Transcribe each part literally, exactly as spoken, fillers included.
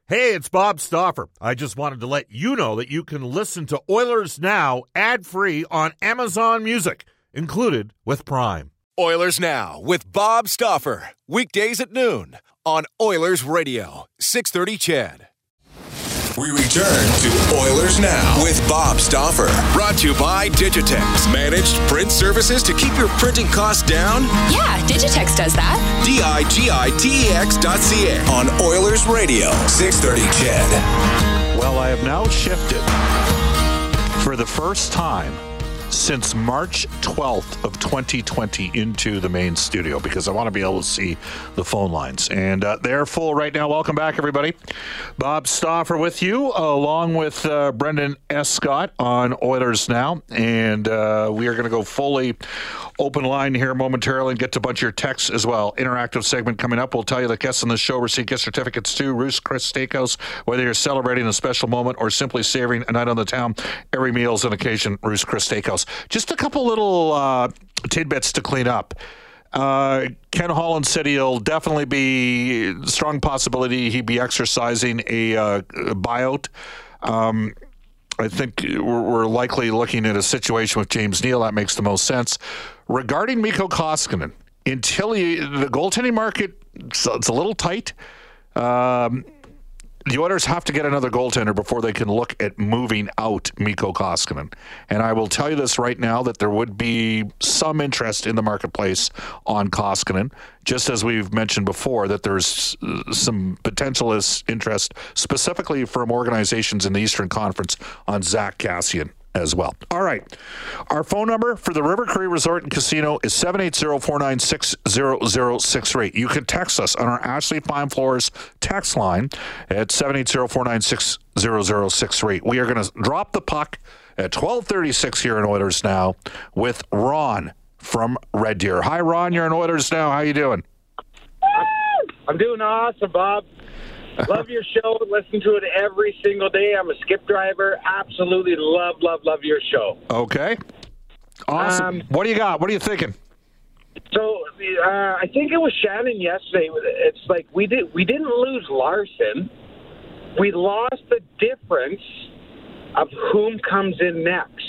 Hey, it's Bob Stauffer. I just wanted to let you know that you can listen to Oilers Now ad-free on Amazon Music, included with Prime. Oilers Now with Bob Stauffer. Weekdays at noon on Oilers Radio, six thirty C H E D. We return to Oilers Now with Bob Stauffer. Brought to you by Digitex. Managed print services to keep your printing costs down? Yeah, Digitex does that. D I G I T E X dot C A on Oilers Radio, six thirty C H E D. Well, I have now shifted for the first time since March twelfth of twenty twenty into the main studio because I want to be able to see the phone lines. And uh, they're full right now. Welcome back, everybody. Bob Stauffer with you, along with uh, Brendan Escott on Oilers Now. And uh, we are going to go fully open line here momentarily and get to a bunch of your texts as well. Interactive segment coming up. We'll tell you that guests on the show receive gift certificates to Ruth's Chris Steakhouse. Whether you're celebrating a special moment or simply savoring a night on the town, every meal is an occasion. Ruth's Chris Steakhouse. Just a couple little uh, tidbits to clean up. Uh, Ken Holland said he'll definitely be strong possibility he'd be exercising a, uh, a buyout. Um, I think we're, we're likely looking at a situation with James Neal. That makes the most sense. Regarding Mikko Koskinen, until he, the goaltending market, it's, it's a little tight. Um, The Oilers have to get another goaltender before they can look at moving out Mikko Koskinen. And I will tell you this right now, that there would be some interest in the marketplace on Koskinen, just as we've mentioned before, that there's some potential interest specifically from organizations in the Eastern Conference on Zach Kassian as well. All right. Our phone number for the River Cree Resort and Casino is seven eight zero, four nine six, zero zero six three. You can text us on our Ashley Fine Floors text line at seven eight zero, four nine six, zero zero six three. We are going to drop the puck at twelve thirty-six here in Oilers Now with Ron from Red Deer. Hi, Ron. You're in Oilers Now. How you doing? I'm doing awesome, Bob. Love your show. Listen to it every single day. I'm a skip driver. Absolutely love, love, love your show. Okay. Awesome. Um, what do you got? What are you thinking? So uh, I think it was Shannon yesterday. It's like we did. We didn't lose Larson. We lost the difference of whom comes in next.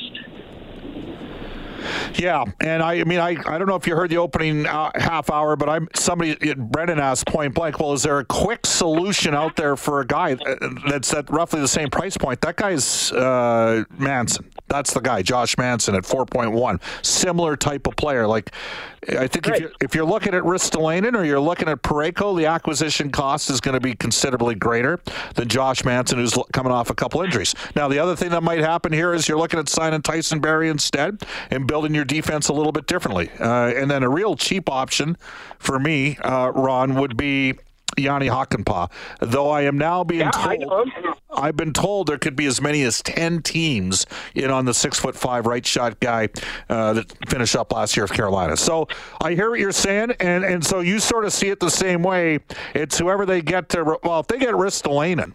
Yeah, and I, I mean, I, I don't know if you heard the opening uh, half hour, but I'm somebody. Brendan asked point blank, well, is there a quick solution out there for a guy that's at roughly the same price point? That guy's uh, Manson. That's the guy, Josh Manson at four point one. Similar type of player. Like, I think right. if you're if you're looking at Ristolainen or you're looking at Parayko, the acquisition cost is going to be considerably greater than Josh Manson, who's coming off a couple injuries. Now, the other thing that might happen here is you're looking at signing Tyson Barrie instead and building your defense a little bit differently. Uh, and then a real cheap option for me, uh, Ron, would be Yanni Hakanpää. Though I am now being yeah, told, I've been told there could be as many as ten teams in on the six foot five right shot guy uh, that finished up last year with Carolina. So I hear what you're saying, and, and so you sort of see it the same way. It's whoever they get to. Well, if they get Ristolainen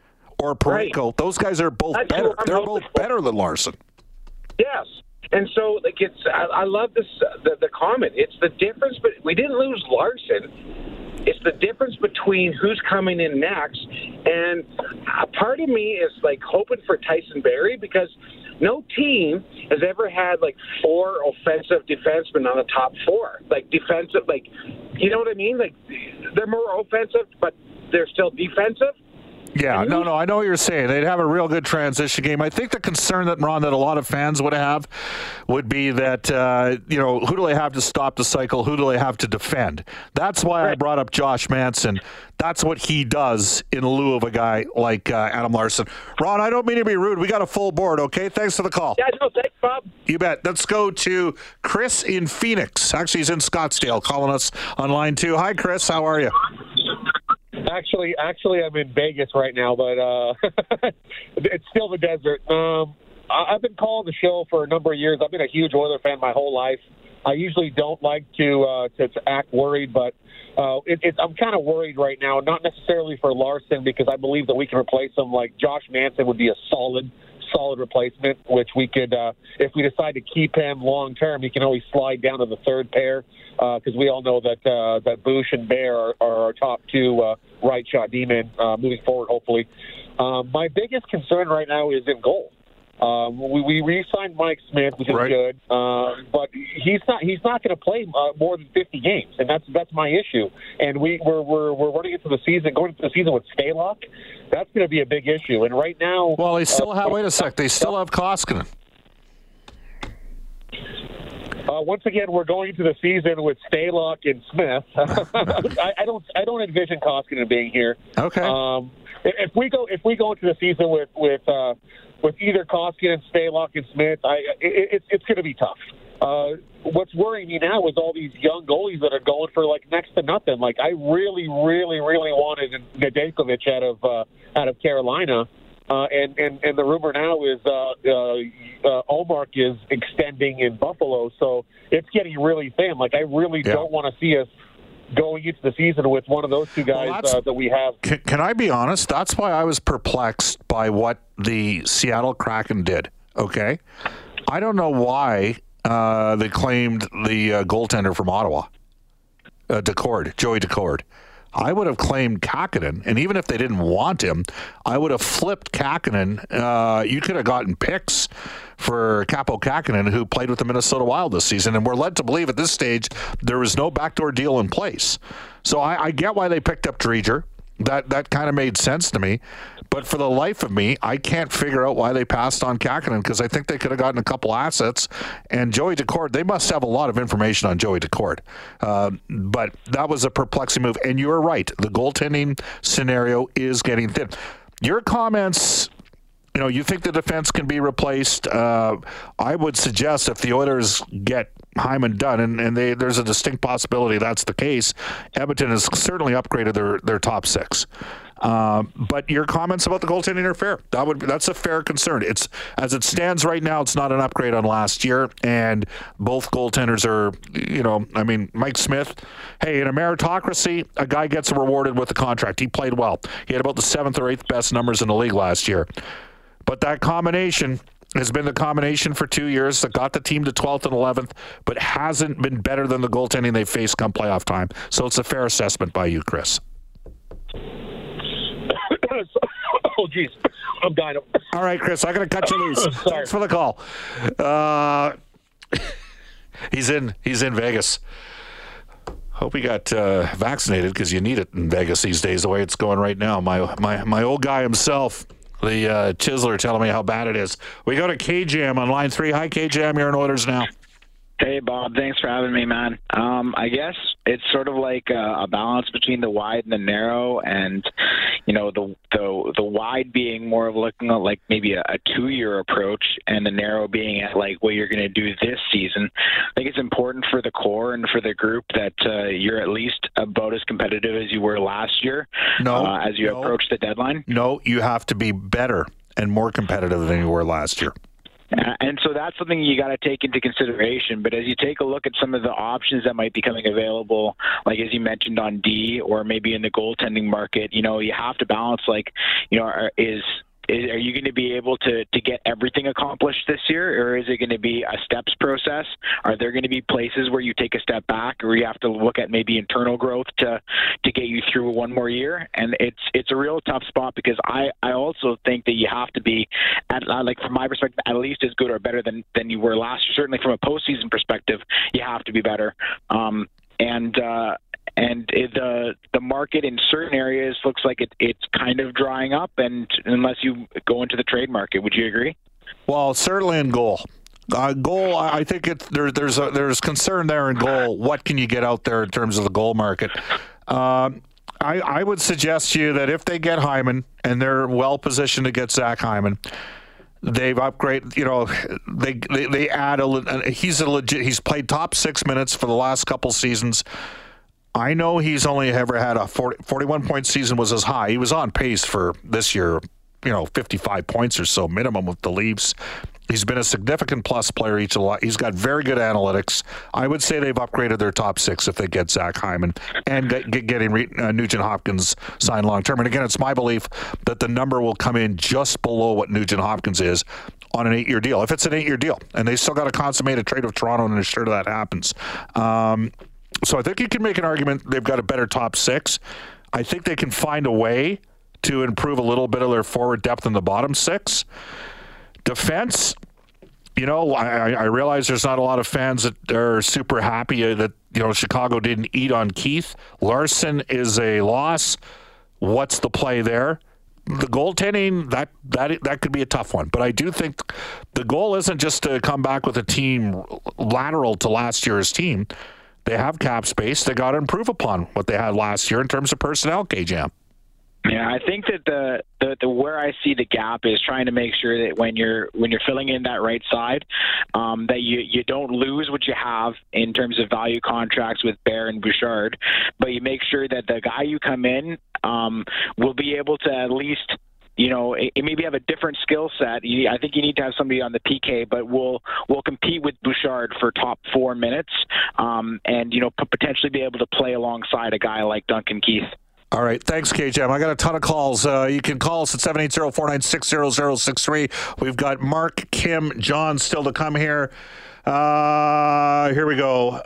or Parayko, right. those guys are both That's better. They're both for. better than Larson. Yes. And so, like, it's I, I love this uh, the, the comment. It's the difference, but we didn't lose Larson. It's the difference between who's coming in next. And a part of me is, like, hoping for Tyson Barrie because no team has ever had, like, four offensive defensemen on the top four. Like, defensive, like, you know what I mean? Like, they're more offensive, but they're still defensive. Yeah, no, no, I know what you're saying. They'd have a real good transition game. I think the concern that, Ron, that a lot of fans would have would be that, uh, you know, who do they have to stop the cycle? Who do they have to defend? That's why right. I brought up Josh Manson. That's what he does in lieu of a guy like uh, Adam Larson. Ron, I don't mean to be rude. We got a full board, okay? Thanks for the call. Yeah, no, thanks, Bob. You bet. Let's go to Chris in Phoenix. Actually, he's in Scottsdale calling us on line two. Hi, Chris. How are you? Actually, actually, I'm in Vegas right now, but uh, it's still the desert. Um, I've been calling the show for a number of years. I've been a huge Oiler fan my whole life. I usually don't like to uh, to, to act worried, but uh, it, it, I'm kind of worried right now. Not necessarily for Larson because I believe that we can replace him. Like Josh Manson would be a solid solid replacement, which we could, uh, if we decide to keep him long term, he can always slide down to the third pair because uh, we all know that uh, that Bush and Bear are, are our top two uh, right shot D-men uh, moving forward, hopefully. Um, my biggest concern right now is in goal. Um, we, we re-signed Mike Smith, which is right. good, uh, but he's not he's not going to play uh, more than fifty games, and that's that's my issue. And we we're we're, we're running into the season, going into the season with Stalock. That's going to be a big issue. And right now, well, they still uh, have. Wait a sec, they still have Koskinen. Uh, once again, we're going into the season with Stalock and Smith. I, I don't I don't envision Koskinen being here. Okay. Um, if we go if we go into the season with with uh, with either Koskinen, Stalock, and Smith, I it, it's it's going to be tough. Uh, what's worrying me now is all these young goalies that are going for like next to nothing. Like I really, really, really wanted Nedeljkovic out of uh, out of Carolina, uh, and, and and the rumor now is uh, uh, uh, Omar is extending in Buffalo, so it's getting really thin. Like I really yeah. don't want to see us going into the season with one of those two guys well, uh, that we have. Can, can I be honest? That's why I was perplexed by what the Seattle Kraken did. Okay, I don't know why uh, they claimed the uh, goaltender from Ottawa, uh, Decord, Joey Decord. I would have claimed Kakinen, and even if they didn't want him, I would have flipped Kakinen. Uh, you could have gotten picks for Capo Kakinen, who played with the Minnesota Wild this season, and we're led to believe at this stage there was no backdoor deal in place. So I, I get why they picked up Driedger. That that kind of made sense to me. But for the life of me, I can't figure out why they passed on Kakinen, because I think they could have gotten a couple assets. And Joey Decord, they must have a lot of information on Joey Decord. Uh, but that was a perplexing move. And you're right. The goaltending scenario is getting thin. Your comments, you know, you think the defense can be replaced. Uh, I would suggest if the Oilers get Hyman done, and, and they, there's a distinct possibility that's the case, Edmonton has certainly upgraded their, their top six. Uh, but your comments about the goaltending are fair. That would that's a fair concern. It's as it stands right now, it's not an upgrade on last year, and both goaltenders are, you know, I mean, Mike Smith. Hey, in a meritocracy, a guy gets rewarded with a contract. He played well. He had about the seventh or eighth best numbers in the league last year. But that combination has been the combination for two years that got the team to twelfth and eleventh, but hasn't been better than the goaltending they faced come playoff time. So it's a fair assessment by you, Chris. Oh, geez. I'm dying. All right, Chris, I'm going to cut you loose. Thanks for the call. Uh, he's in. He's in Vegas. Hope he got uh, vaccinated, because you need it in Vegas these days, the way it's going right now. My my my old guy himself, the uh, Chiseler, telling me how bad it is. We go to K-Jam on line three. Hi, K-Jam. You're in Oilers Now. Hey, Bob. Thanks for having me, man. Um, I guess it's sort of like a, a balance between the wide and the narrow, and, you know, the the, the wide being more of looking at like maybe a, a two-year approach, and the narrow being at like what you're going to do this season. I think it's important for the core and for the group that uh, you're at least about as competitive as you were last year no, uh, as you no, approach the deadline. No, you have to be better and more competitive than you were last year. Uh, and so that's something you got to take into consideration. But as you take a look at some of the options that might be coming available, like as you mentioned on D, or maybe in the goaltending market, you know, you have to balance, like, you know, are, is Is, are you going to be able to, to get everything accomplished this year, or is it going to be a steps process? Are there going to be places where you take a step back, or you have to look at maybe internal growth to to get you through one more year? And it's it's a real tough spot, because I, I also think that you have to be, at, like from my perspective, at least as good or better than, than you were last year. Certainly from a postseason perspective, you have to be better. Um, and uh, And it, the the market in certain areas looks like it, it's kind of drying up, and unless you go into the trade market, would you agree? Well, certainly in goal. Uh, goal, I think it, there, there's a, there's concern there in goal. What can you get out there in terms of the goal market? Um, I, I would suggest to you that if they get Hyman, and they're well positioned to get Zach Hyman, they've upgraded, you know, they they, they add a, he's a legit, he's played top six minutes for the last couple seasons. I know he's only ever had a forty, forty-one point season was his high. He was on pace for this year, you know, fifty-five points or so minimum with the Leafs. He's been a significant plus player each of the. He's got very good analytics. I would say they've upgraded their top six if they get Zach Hyman and get, getting uh, Nugent Hopkins signed long term. And again, it's my belief that the number will come in just below what Nugent Hopkins is on an eight-year deal. If it's an eight-year deal, and they still got to consummate a trade with Toronto and ensure that happens. Um, so I think you can make an argument they've got a better top six. I think they can find a way to improve a little bit of their forward depth in the bottom six. Defense, you know, I, I realize there's not a lot of fans that are super happy that, you know, Chicago didn't eat on Keith. Larson is a loss. What's the play there? The goaltending, that that that could be a tough one. But I do think the goal isn't just to come back with a team lateral to last year's team. They have cap space. They got to improve upon what they had last year in terms of personnel, K-Jam. Yeah, I think that the, the the where I see the gap is trying to make sure that when you're when you're filling in that right side, um, that you, you don't lose what you have in terms of value contracts with Bear and Bouchard, but you make sure that the guy you come in um, will be able to at least, you know, it, it maybe have a different skill set. You, I think you need to have somebody on the P K, but we'll we'll compete with Bouchard for top four minutes, um, and you know potentially be able to play alongside a guy like Duncan Keith. All right. Thanks, K-Jam. I got a ton of calls. Uh, you can call us at seven eight zero, four nine six, zero zero six three. We've got Mark, Kim, John still to come here. Uh, here we go.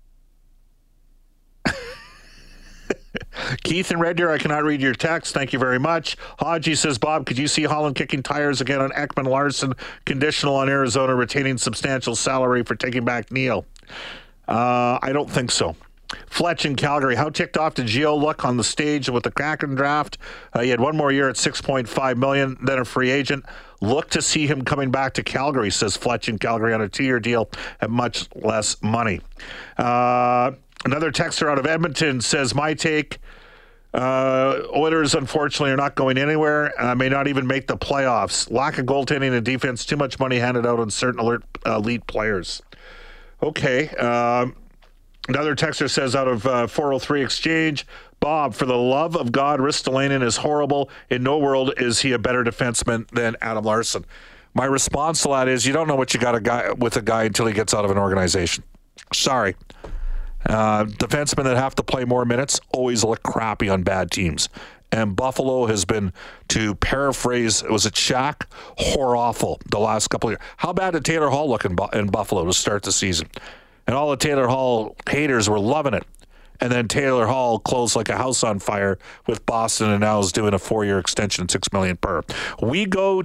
Keith and Red Deer, I cannot read your text. Thank you very much. Haji says, Bob, could you see Holland kicking tires again on Ekman Larson, conditional on Arizona retaining substantial salary for taking back Neil? Uh, I don't think so. Fletch in Calgary, how ticked off did Gio look on the stage with the Kraken draft? Uh, he had one more year at six point five million dollars, then a free agent. Look to see him coming back to Calgary, says Fletch in Calgary, on a two-year deal at much less money. Uh, another texter out of Edmonton says, my take, uh, Oilers unfortunately are not going anywhere, uh, may not even make the playoffs. Lack of goaltending and defense, too much money handed out on certain alert, uh, elite players. Okay, um, another texter says out of uh, four oh three Exchange, Bob, for the love of God, Ristolainen is horrible. In no world is he a better defenseman than Adam Larson. My response to that is you don't know what you got a guy with a guy until he gets out of an organization. Sorry. Uh, defensemen that have to play more minutes always look crappy on bad teams. And Buffalo has been, to paraphrase, was it Shaq? Hor-awful the last couple of years. How bad did Taylor Hall look in, Bu- in Buffalo to start the season? And all the Taylor Hall haters were loving it. And then Taylor Hall closed like a house on fire with Boston and now is doing a four-year extension, six million dollars per. We go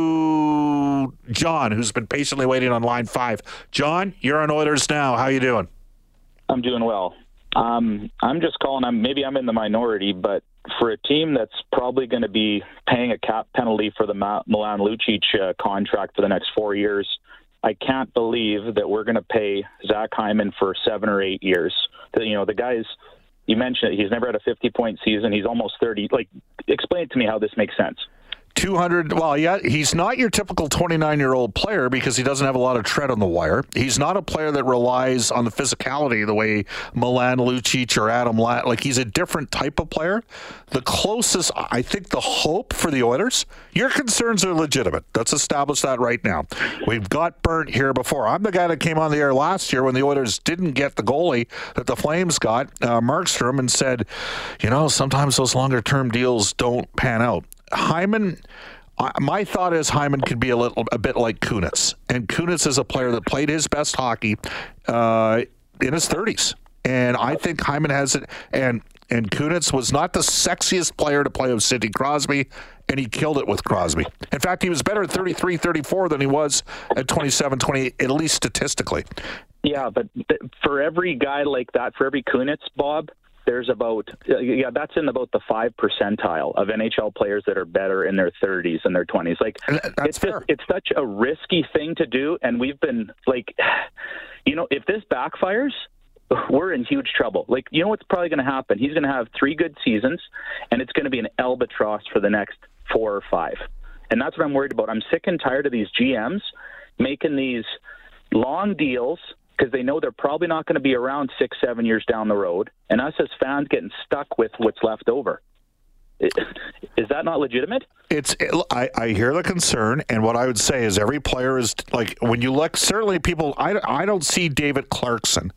to John, who's been patiently waiting on line five. John, you're on Oilers Now. How you doing? I'm doing well. Um, I'm just calling. I'm maybe I'm in the minority, but for a team that's probably going to be paying a cap penalty for the Ma- Milan Lucic uh, contract for the next four years, I can't believe that we're going to pay Zach Hyman for seven or eight years. You know, the guy's, you mentioned it, he's never had a fifty-point season. He's almost thirty. Like, explain to me how this makes sense. two hundred, well, yeah, he's not your typical twenty-nine-year-old player because he doesn't have a lot of tread on the wire. He's not a player that relies on the physicality the way Milan Lucic or Adam Latt. Like, he's a different type of player. The closest, I think, the hope for the Oilers, your concerns are legitimate. Let's establish that right now. We've got burnt here before. I'm the guy that came on the air last year when the Oilers didn't get the goalie that the Flames got, uh, Markstrom, and said, you know, sometimes those longer-term deals don't pan out. Hyman, my thought is Hyman could be a little, a bit like Kunitz, and Kunitz is a player that played his best hockey uh, in his thirties, and I think Hyman has it. And and Kunitz was not the sexiest player to play with Sidney Crosby, and he killed it with Crosby. In fact, he was better at thirty-three, thirty-four than he was at twenty-seven, twenty-eight, at least statistically. Yeah, but th- for every guy like that, for every Kunitz, Bob, there's about, yeah, that's in about the five percentile of N H L players that are better in their thirties and their twenties. Like, that's it's fair. Just, it's such a risky thing to do, and we've been, like, you know, if this backfires, we're in huge trouble. Like, you know what's probably going to happen? He's going to have three good seasons, and it's going to be an albatross for the next four or five. And that's what I'm worried about. I'm sick and tired of these G Ms making these long deals because they know they're probably not going to be around six, seven years down the road, and us as fans getting stuck with what's left over. Is that not legitimate? It's. I, I hear the concern, and what I would say is every player is like when you look. Certainly, people. I, I don't see David Clarkson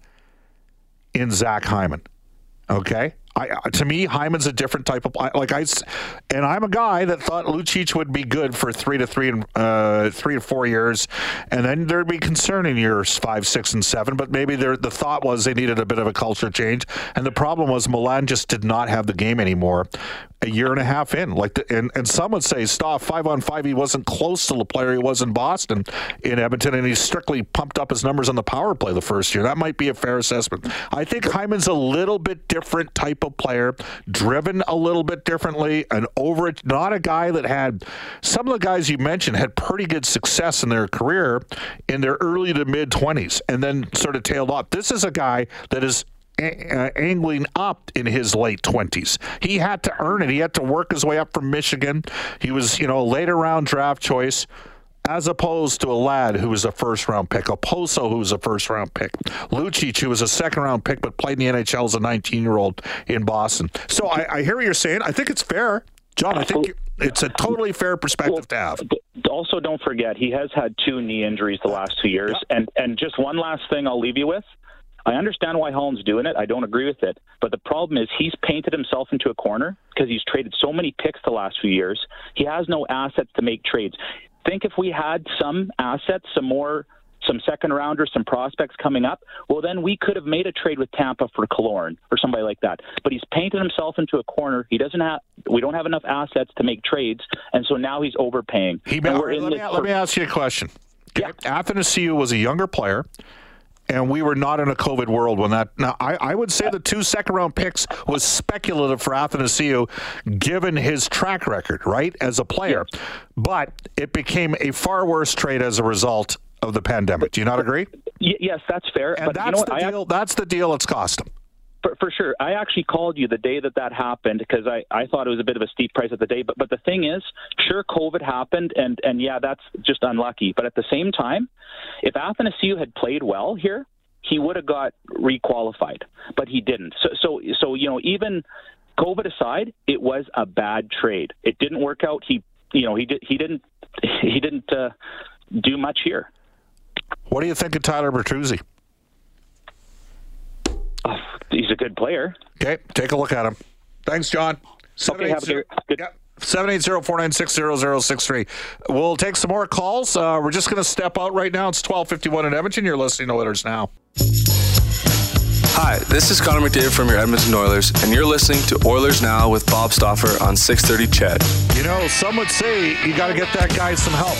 in Zach Hyman. Okay. I, to me, Hyman's a different type of like I, and I'm a guy that thought Lucic would be good for three to three and uh, three to four years, and then there'd be concern in years five, six, and seven. But maybe the thought was they needed a bit of a culture change, and the problem was Milan just did not have the game anymore. A year and a half in, like, the, and and some would say, Stoff five on five, he wasn't close to the player he was in Boston, in Edmonton, and he strictly pumped up his numbers on the power play the first year. That might be a fair assessment. I think Hyman's a little bit different type of player, driven a little bit differently, an over, not a guy that had, some of the guys you mentioned had pretty good success in their career in their early to mid twenties, and then sort of tailed off. This is a guy that is Uh, angling up in his late twenties. He had to earn it. He had to work his way up from Michigan. He was, you know, a later round draft choice, as opposed to a lad who was a first round pick, a Poso who was a first round pick, Lucic who was a second round pick but played in the N H L as a nineteen year old in Boston. So I, I hear what you're saying. I think it's fair, John. I think it's a totally fair perspective to have. Also, don't forget he has had two knee injuries the last two years, yeah. and and just one last thing I'll leave you with. I understand why Holland's doing it. I don't agree with it. But the problem is he's painted himself into a corner because he's traded so many picks the last few years. He has no assets to make trades. Think if we had some assets, some more, some second rounders, some prospects coming up, well, then we could have made a trade with Tampa for Killorn or somebody like that. But he's painted himself into a corner. He doesn't have, we don't have enough assets to make trades. And so now he's overpaying. He, let, me, let me ask you a question. Yeah. Athanasiou was a younger player. And we were not in a COVID world when that. Now, I, I would say the two second-round picks was speculative for Athanasiou, given his track record, right, as a player. Yes. But it became a far worse trade as a result of the pandemic. Do you not agree? Y- yes, that's fair. And but that's you know what? the I deal. have... That's the deal. It's cost him. For, for sure. I actually called you the day that that happened because I, I thought it was a bit of a steep price at the day. But but the thing is, sure, COVID happened, and, and yeah, that's just unlucky. But at the same time, if Athanasiou had played well here, he would have got requalified, but he didn't. So, so, so you know, even COVID aside, it was a bad trade. It didn't work out. He, you know, he did. He didn't. He didn't uh, do much here. What do you think of Tyler Bertuzzi? Oh, he's a good player. Okay, take a look at him. Thanks, John. Okay, have a good. good yeah. seven eight zero, four nine six, zero zero six three. We'll take some more calls. Uh, we're just going to step out right now. It's twelve fifty-one in Edmonton. You're listening to Oilers Now. Hi, this is Connor McDavid from your Edmonton Oilers, and you're listening to Oilers Now with Bob Stauffer on six thirty C H E D. You know, some would say you got to get that guy some help.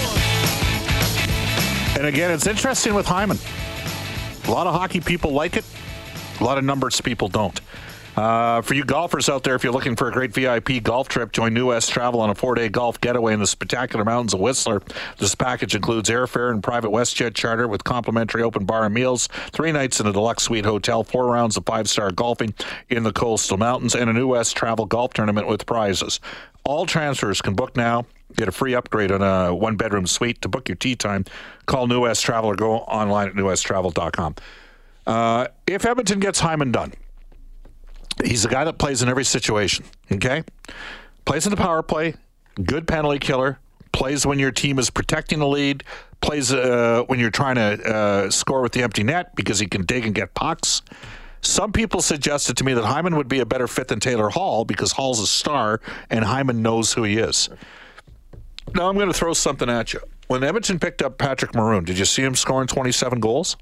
And again, it's interesting with Hyman. A lot of hockey people like it. A lot of numbers people don't. Uh, for you golfers out there, if you're looking for a great V I P golf trip, join New West Travel on a four-day golf getaway in the spectacular mountains of Whistler. This package includes airfare and private WestJet charter with complimentary open bar and meals, three nights in a deluxe suite hotel, four rounds of five-star golfing in the coastal mountains, and a New West Travel golf tournament with prizes. All transfers can book now. Get a free upgrade on a one-bedroom suite. To book your tee time, call New West Travel or go online at new west travel dot com. Uh, if Edmonton gets Hyman done, he's a guy that plays in every situation, okay? Plays in the power play, good penalty killer, plays when your team is protecting the lead, plays uh, when you're trying to uh, score with the empty net because he can dig and get pucks. Some people suggested to me that Hyman would be a better fit than Taylor Hall because Hall's a star and Hyman knows who he is. Now I'm going to throw something at you. When Edmonton picked up Patrick Maroon, did you see him scoring twenty-seven goals?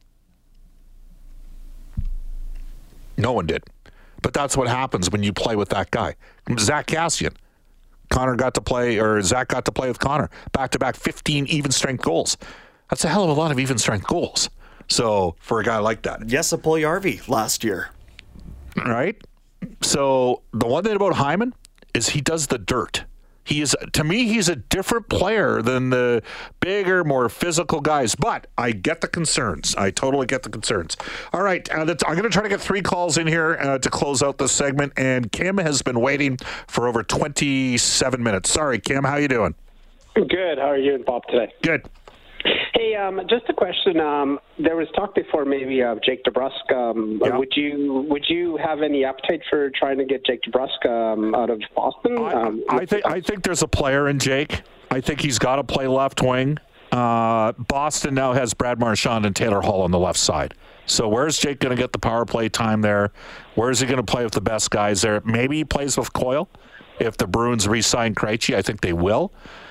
No one did. But that's what happens when you play with that guy. Zach Kassian. Connor got to play, or Zach got to play with Connor. Back-to-back fifteen even-strength goals. That's a hell of a lot of even-strength goals. So, for a guy like that. Jesse Puljujärvi last year. Right? So, the one thing about Hyman is he does the dirt. He is, to me, he's a different player than the bigger, more physical guys. But I get the concerns. I totally get the concerns. All right, uh, I'm going to try to get three calls in here uh, to close out this segment. And Kim has been waiting for over twenty-seven minutes. Sorry, Kim, how you doing? Good. How are you and Bob today? Good. Hey, um, just a question. Um, there was talk before maybe of Jake DeBrusk. Um, yeah. Would you would you have any appetite for trying to get Jake DeBrusk um, out of Boston? I, um, I think I think there's a player in Jake. I think he's got to play left wing. Uh, Boston now has Brad Marchand and Taylor Hall on the left side. So where's Jake going to get the power play time there? Where is he going to play with the best guys there? Maybe he plays with Coyle if the Bruins re-sign Krejci. I think they will.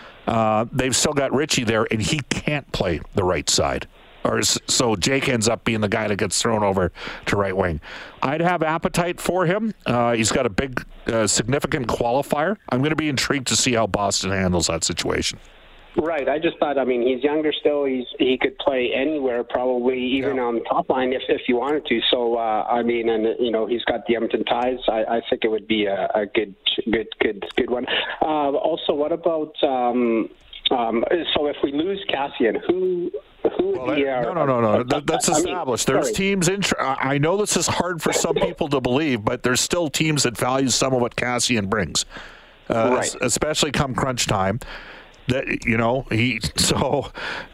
Uh, they've still got Richie there, and he can't play the right side. Or so Jake ends up being the guy that gets thrown over to right wing. I'd have appetite for him. Uh, he's got a big, uh, significant qualifier. I'm going to be intrigued to see how Boston handles that situation. Right. I just thought, I mean, he's younger still. He's He could play anywhere, probably even yeah. on the top line if, if he wanted to. So, uh, I mean, and, you know, he's got the Edmonton ties. I, I think it would be a, a good, good, good, good one. Uh, also, what about, um, um, so if we lose Cassian, who... Who well, would be our, no, no, no, no. That, that's established. I mean, There's teams in. I know this is hard for some people to believe, but there's still teams that value some of what Cassian brings, uh, right. especially come crunch time. That you know he. So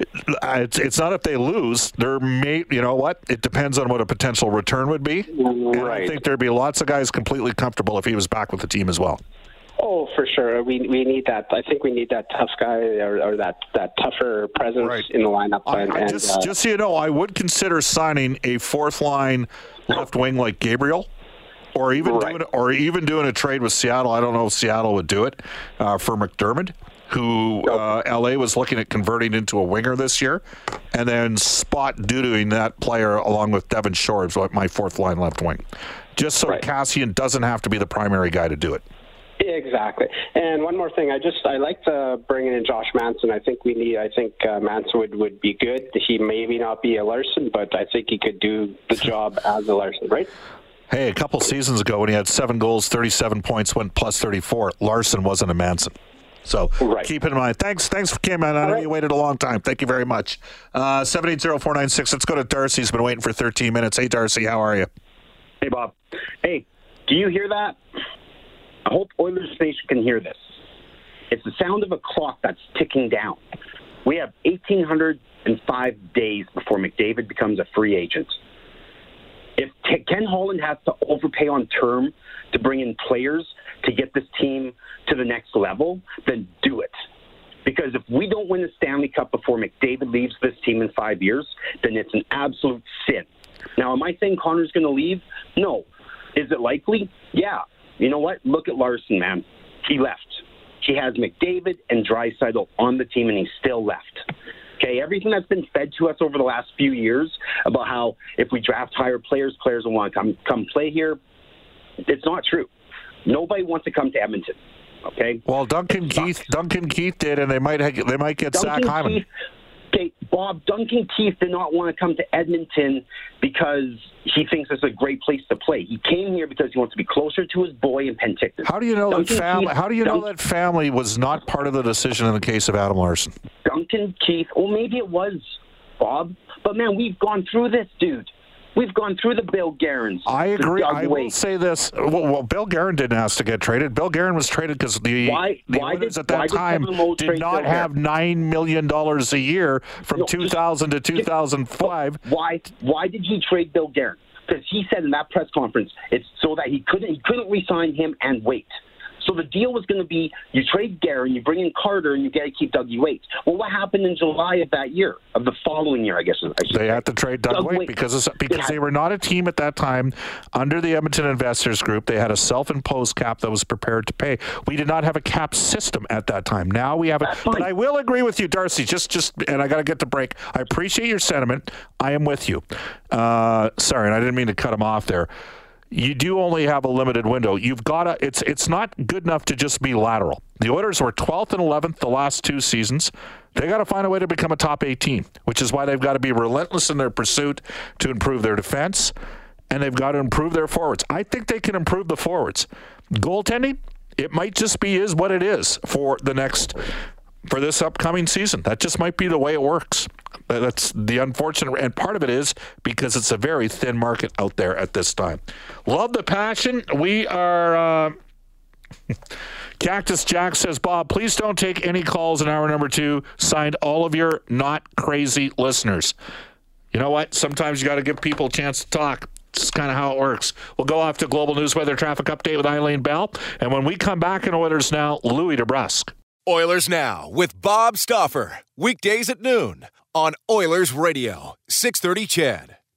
it's it's not if they lose. There may you know what it depends on what a potential return would be. And right. I think there'd be lots of guys completely comfortable if he was back with the team as well. Oh, for sure. We we need that. I think we need that tough guy or, or that, that tougher presence right. in the lineup. And, I, I just, and, uh, just so you know, I would consider signing a fourth line left wing like Gabriel, or even right. doing or even doing a trade with Seattle. I don't know if Seattle would do it uh, for McDermott, who uh, L A was looking at converting into a winger this year, and then spot doo-dooing that player along with Devin Shore as my fourth line left wing, just so right. Cassian doesn't have to be the primary guy to do it. Exactly. And one more thing, I just I like to bring in Josh Manson. I think we need. I think uh, Manson would, would be good. He maybe not be a Larson, but I think he could do the job as a Larson, right? Hey, a couple seasons ago when he had seven goals, thirty-seven points, went plus thirty-four. Larson wasn't a Manson. So right. keep it in mind. Thanks, thanks for coming. I know right. you waited a long time. Thank you very much. Uh, seven eight zero, four nine six. Let's go to Darcy. He's been waiting for thirteen minutes. Hey, Darcy, how are you? Hey, Bob. Hey, do you hear that? I hope Oilers Nation can hear this. It's the sound of a clock that's ticking down. We have one thousand eight hundred five days before McDavid becomes a free agent. If Ken Holland has to overpay on term to bring in players to get this team to the next level, then do it. Because if we don't win the Stanley Cup before McDavid leaves this team in five years, then it's an absolute sin. Now, am I saying Connor's going to leave? No. Is it likely? Yeah. You know what? Look at Larson, man. He left. He has McDavid and Draisaitl on the team, and he still left. Okay, everything that's been fed to us over the last few years about how if we draft higher players, players will want to come come play here, it's not true. Nobody wants to come to Edmonton. Okay. Well, Duncan Keith, Duncan Keith did, and they might have, they might get Duncan Zach Hyman. Keith, okay, Bob, Duncan Keith did not want to come to Edmonton because he thinks it's a great place to play. He came here because he wants to be closer to his boy in Penticton. How do you know Duncan that family? Keith, how do you Dun- know that family was not part of the decision in the case of Adam Larson? Duncan Keith. Well, maybe it was, Bob. But man, we've gone through this, dude. We've gone through the Bill Guerins. I agree. I will Waite. say this. Well, well, Bill Guerin didn't ask to get traded. Bill Guerin was traded because the, why, the why Oilers did, at that time did, did not Bill have Guerin? nine million dollars a year from no, two thousand just, to two thousand five. Why Why did he trade Bill Guerin? Because he said in that press conference it's so that he couldn't he couldn't re-sign him and wait. So the deal was going to be you trade Guerin, you bring in Carter, and you get to keep Dougie Waite. Well, what happened in July of that year, of the following year, I guess? I they had to trade Doug, Doug Waite, Waite because, because they were not a team at that time under the Edmonton Investors Group. They had a self-imposed cap that was prepared to pay. We did not have a cap system at that time. Now we have it. But I will agree with you, Darcy, just, just and I got to get to break. I appreciate your sentiment. I am with you. Uh, sorry, and I didn't mean to cut him off there. You do only have a limited window. You've got to. It's it's not good enough to just be lateral. The Oilers were twelfth and eleventh the last two seasons. They got to find a way to become a top eight team, which is why they've got to be relentless in their pursuit to improve their defense, and they've got to improve their forwards. I think they can improve the forwards. Goaltending, it might just be is what it is for the next. For this upcoming season. That just might be the way it works. That's the unfortunate, and part of it is because it's a very thin market out there at this time. Love the passion. We are uh, Cactus Jack says, Bob, please don't take any calls in hour number two. Signed, all of your not crazy listeners. You know what? Sometimes you got to give people a chance to talk. It's kind of how it works. We'll go off to Global News Weather Traffic Update with Eileen Bell. And when we come back in Oilers Now, Louis DeBrusque. Oilers Now with Bob Stauffer. Weekdays at noon on Oilers Radio, six thirty C H E D.